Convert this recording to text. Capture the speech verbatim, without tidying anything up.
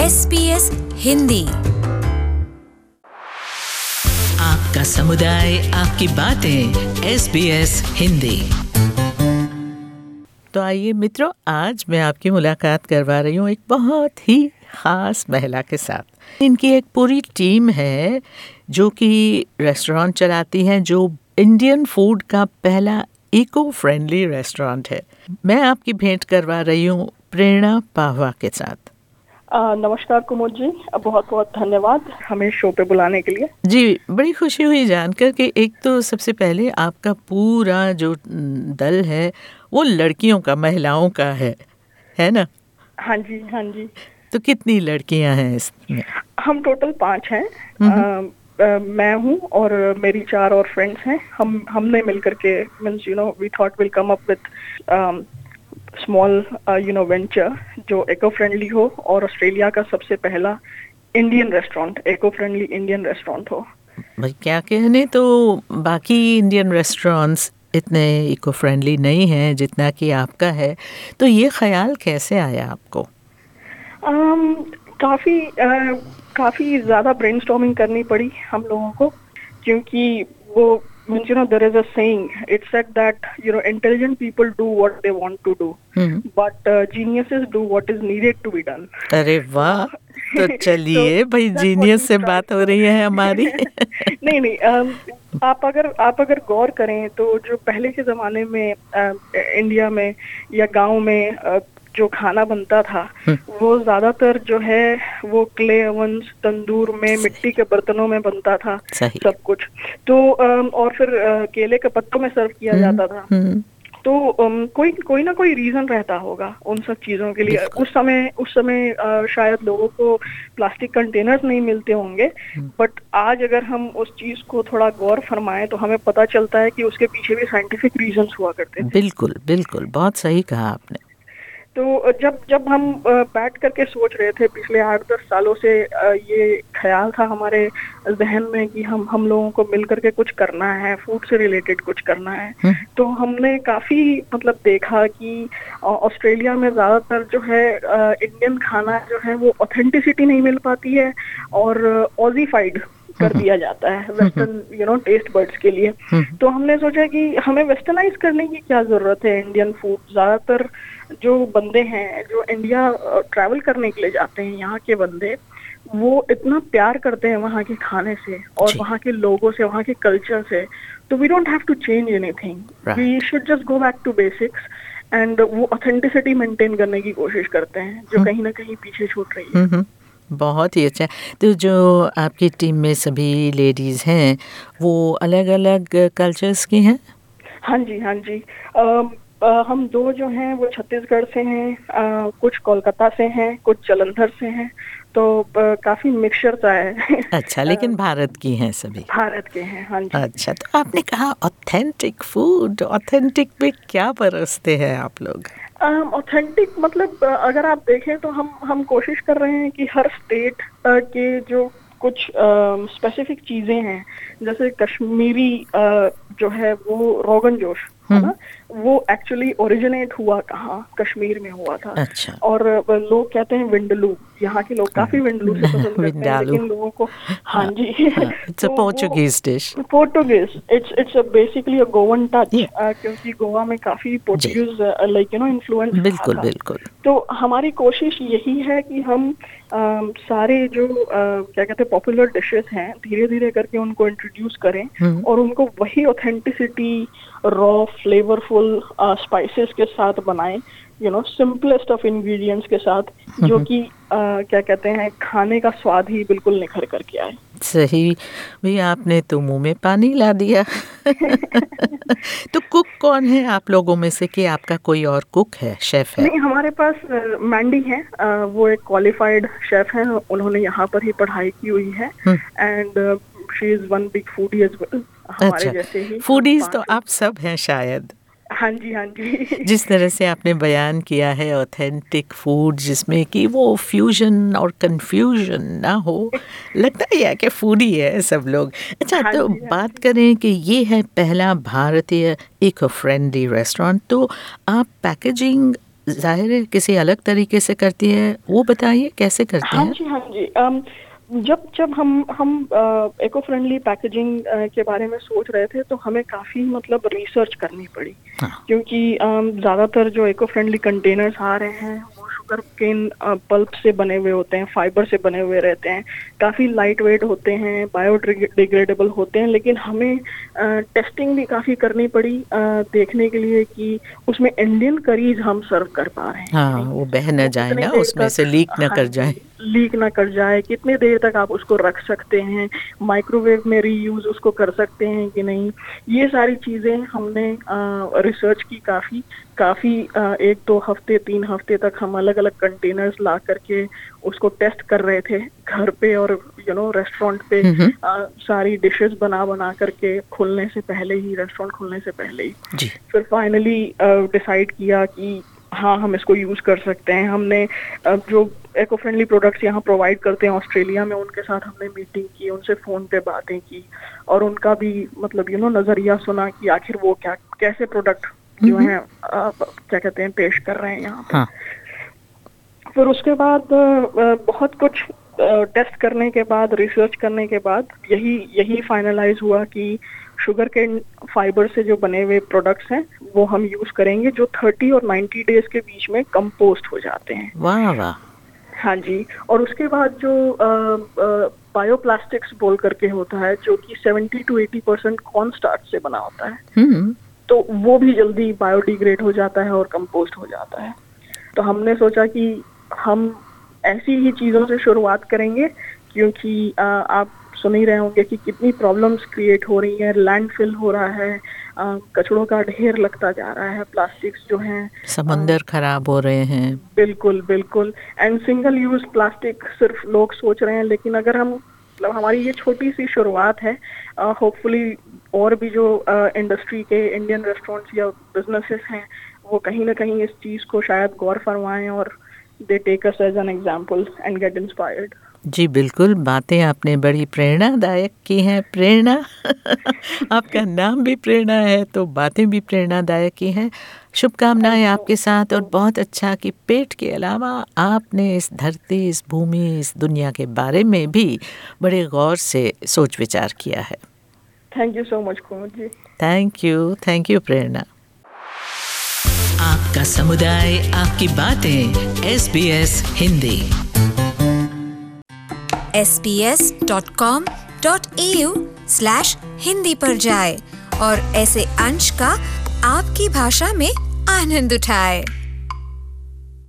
S B S Hindi. आपका समुदाय, आपकी बातें, एस बी एस हिंदी। तो आइए मित्रों, आज मैं आपकी मुलाकात करवा रही हूँ एक बहुत ही ख़ास महिला के साथ। इनकी एक पूरी टीम है जो कि रेस्टोरेंट चलाती है, जो इंडियन फूड का पहला इको फ्रेंडली रेस्टोरेंट है। मैं आपकी भेंट करवा रही हूँ प्रेरणा पाहवा के साथ। आ, नमस्कार कुमुद जी, बहुत बहुत धन्यवाद हमें शो पे बुलाने के लिए। जी, बड़ी खुशी हुई जानकर कि एक तो सबसे पहले आपका पूरा जो दल है वो लड़कियों का, महिलाओं का है, है ना? हाँ जी, हाँ जी। तो कितनी लड़कियां हैं इसमें? हम टोटल पाँच हैं। आ, आ, मैं हूँ और मेरी चार और फ्रेंड्स हैं। हम हमने मिलकर के means you know we thought will come up with small you know venture जो इको फ्रेंडली हो और ऑस्ट्रेलिया का सबसे पहला Indian restaurant, eco friendly Indian restaurant हो। भाई क्या कहने, तो बाकी इंडियन रेस्टोरेंट्स इतने इको फ्रेंडली नहीं हैं जितना कि आपका है। तो ये ख्याल कैसे आया आपको? um, काफ़ी uh, काफ़ी ज़्यादा ब्रेनस्टॉर्मिंग करनी पड़ी हम लोगों को, क्योंकि वो means you know there is a saying, it said that you know intelligent people do what they want to do, hmm. but uh, geniuses do what is needed to be done. अरे वाह, तो चलिए so, भाई genius से बात हो रही है हमारी। नहीं नहीं um, आप अगर आप अगर गौर करें तो जो पहले के ज़माने में uh, इंडिया में या गांव में uh, जो खाना बनता था वो ज्यादातर जो है वो क्ले ओवन्स, तंदूर में, मिट्टी के बर्तनों में बनता था सब कुछ। तो और फिर केले के पत्तों में सर्व किया जाता था। तो कोई कोई ना कोई रीजन रहता होगा उन सब चीजों के लिए। उस समय उस समय शायद लोगों को प्लास्टिक कंटेनर्स नहीं मिलते होंगे, बट आज अगर हम उस चीज को थोड़ा गौर फरमाएं तो हमें पता चलता है कि उसके पीछे भी साइंटिफिक रीजंस हुआ करते थे। बिल्कुल बिल्कुल, बहुत सही कहा आपने। तो जब जब हम बैठ करके सोच रहे थे पिछले आठ दस सालों से, ये ख्याल था हमारे जहन में कि हम हम लोगों को मिल करके कुछ करना है, फूड से रिलेटेड कुछ करना है। तो हमने काफ़ी मतलब देखा कि ऑस्ट्रेलिया में ज़्यादातर जो है इंडियन खाना जो है वो ऑथेंटिसिटी नहीं मिल पाती है और ऑजीफाइड कर दिया जाता है western you know taste buds के लिए। तो हमने सोचा कि हमें वेस्टर्नाइज करने की क्या जरूरत है इंडियन फूड। ज्यादातर जो बंदे हैं जो इंडिया ट्रैवल करने के लिए जाते हैं, यहाँ के बंदे वो इतना प्यार करते हैं वहाँ के खाने से और वहाँ के लोगों से, वहाँ के कल्चर से। तो we don't have to change anything, we should just go back to basics and वो ऑथेंटिसिटी मेंटेन करने की कोशिश करते हैं जो कहीं ना कहीं पीछे छूट रही है। बहुत ही अच्छा। तो जो आपकी टीम में सभी लेडीज़ हैं वो अलग अलग कल्चर्स की हैं? हाँ जी, हाँ जी। आ, आ, हम दो जो हैं वो छत्तीसगढ़ से हैं, आ, कुछ कोलकाता से हैं, कुछ जालंधर से हैं। तो आ, काफी मिक्सचर सा है। अच्छा, लेकिन भारत की हैं सभी? भारत के हैं, हाँ जी। अच्छा, तो आपने कहा ऑथेंटिक फूड, ऑथेंटिक में क्या परोसते हैं आप लोग? ऑथेंटिक um, मतलब अगर आप देखें तो हम हम कोशिश कर रहे हैं कि हर स्टेट uh, के जो कुछ स्पेसिफिक uh, चीजें हैं, जैसे कश्मीरी uh, जो है वो रोगन जोश है ना, वो एक्चुअली ओरिजिनेट हुआ कहाँ, कश्मीर में हुआ था। अच्छा। और लोग कहते हैं विंडलू, यहाँ के लोग काफी विंडलू से पसंद करते हैं, लेकिन लोगों को हाँ जी it's a Portuguese dish. Portuguese it's it's basically a Goan touch, क्योंकि गोवा में काफी Portuguese like you know influence. बिल्कुल बिल्कुल। तो हमारी कोशिश यही है कि हम Uh, सारे जो uh, क्या कहते हैं पॉपुलर डिशेस हैं धीरे धीरे करके उनको इंट्रोड्यूस करें और उनको वही ऑथेंटिसिटी, रॉ फ्लेवरफुल स्पाइसेस के साथ बनाएं, you know simplest of ingredients के साथ, जो कि uh, क्या कहते हैं खाने का स्वाद ही बिल्कुल निखर करके आए। सही भैया, आपने तो मुंह में पानी ला दिया। तो कुक कौन है आप लोगों में से, कि आपका कोई और कुक है, शेफ है? नहीं, हमारे पास मैंडी है, वो एक क्वालिफाइड शेफ हैं, उन्होंने यहाँ पर ही पढ़ाई की हुई है and she is one big foodie as well, हमारे जैसे ही फूडीज तो आप सब हैं शायद। हाँ जी, हाँ जी। जिस तरह से आपने बयान किया है ऑथेंटिक फूड, जिसमें कि वो फ्यूजन और कंफ्यूजन ना हो, लगता ही है कि फूडी है सब लोग। अच्छा, हाँ तो जी, हाँ बात करें कि ये है पहला भारतीय इको फ्रेंडली रेस्टोरेंट, तो आप पैकेजिंग जाहिर है किसी अलग तरीके से करती है, वो बताइए कैसे करते हाँ हैं? जी, हाँ जी। um, जब जब हम हम इको फ्रेंडली पैकेजिंग के बारे में सोच रहे थे तो हमें काफ़ी मतलब रिसर्च करनी पड़ी। हाँ। क्योंकि ज़्यादातर जो इको फ्रेंडली कंटेनर्स आ रहे हैं वो शुगर केन पल्प से बने हुए होते हैं, फाइबर से बने हुए रहते हैं, काफ़ी लाइट वेट होते हैं, बायोडिग्रेडेबल होते हैं, लेकिन हमें टेस्टिंग भी काफ़ी करनी पड़ी आ, देखने के लिए कि उसमें इंडियन करीज हम सर्व कर पा रहे हैं। हाँ, वो बह न जाए ना, उसमें से लीक न कर जाए, लीक ना कर जाए, कितने देर तक आप उसको रख सकते हैं, माइक्रोवेव में रीयूज उसको कर सकते हैं कि नहीं, ये सारी चीज़ें हमने रिसर्च की काफ़ी काफ़ी एक दो हफ्ते तीन हफ्ते तक हम अलग अलग कंटेनर्स ला करके उसको टेस्ट कर रहे थे घर पे और यू नो रेस्टोरेंट पे आ, सारी डिशेस बना बना करके खुलने से पहले ही, रेस्टोरेंट खुलने से पहले ही जी। फिर फाइनली डिसाइड किया कि हाँ हम इसको यूज़ कर सकते हैं। हमने जो इको फ्रेंडली प्रोडक्ट्स यहाँ प्रोवाइड करते हैं ऑस्ट्रेलिया में, उनके साथ हमने मीटिंग की, उनसे फ़ोन पे बातें की और उनका भी मतलब यू नो नज़रिया सुना कि आखिर वो क्या कैसे प्रोडक्ट जो हैं क्या कहते हैं पेश कर रहे हैं यहाँ पे। हाँ। फिर उसके बाद बहुत कुछ टेस्ट करने के बाद, रिसर्च करने के बाद यही यही फाइनलाइज हुआ कि शुगर केन फाइबर से जो बने हुए प्रोडक्ट्स हैं वो हम यूज़ करेंगे, जो थर्टी और नाइन्टी डेज के बीच में कंपोस्ट हो जाते हैं। वाह वाह। हाँ जी। और उसके बाद जो बायोप्लास्टिक्स बोल करके होता है, जो कि seventy two eighty percent corn starch से बना होता है, हम्म तो वो भी जल्दी बायोडिग्रेड हो जाता है और कंपोस्ट हो जाता है। तो हमने सोचा कि हम ऐसी ही चीज़ों से शुरुआत करेंगे, क्योंकि आ, आप सुन ही रहे होंगे कि कितनी प्रॉब्लम्स क्रिएट हो रही हैं, लैंडफिल हो रहा है, आ, कचड़ों का ढेर लगता जा रहा है, प्लास्टिक्स जो हैं, समंदर खराब हो रहे हैं। बिल्कुल बिल्कुल। एंड सिंगल यूज प्लास्टिक सिर्फ लोग सोच रहे हैं, लेकिन अगर हम मतलब हमारी ये छोटी सी शुरुआत है, होपफुली और भी जो इंडस्ट्री के इंडियन रेस्टोरेंट्स या बिजनेसेस हैं वो कहीं ना कहीं इस चीज़ को शायद गौर फरमाएं और they take us as an example and get inspired. जी बिल्कुल, बातें आपने बड़ी प्रेरणादायक की हैं। प्रेरणा आपका नाम भी प्रेरणा है, तो बातें भी प्रेरणादायक की हैं। शुभकामनाएं आपके साथ, और बहुत अच्छा कि पेट के अलावा आपने इस धरती, इस भूमि, इस दुनिया के बारे में भी बड़े गौर से सोच विचार किया है। Thank you so much Kumud ji. Thank you, thank you Prerna. आपका समुदाय, आपकी बातें, S B S Hindi. S B S dot com dot A U slash Hindi पर जाए और ऐसे अंश का आपकी भाषा में आनंद उठाए।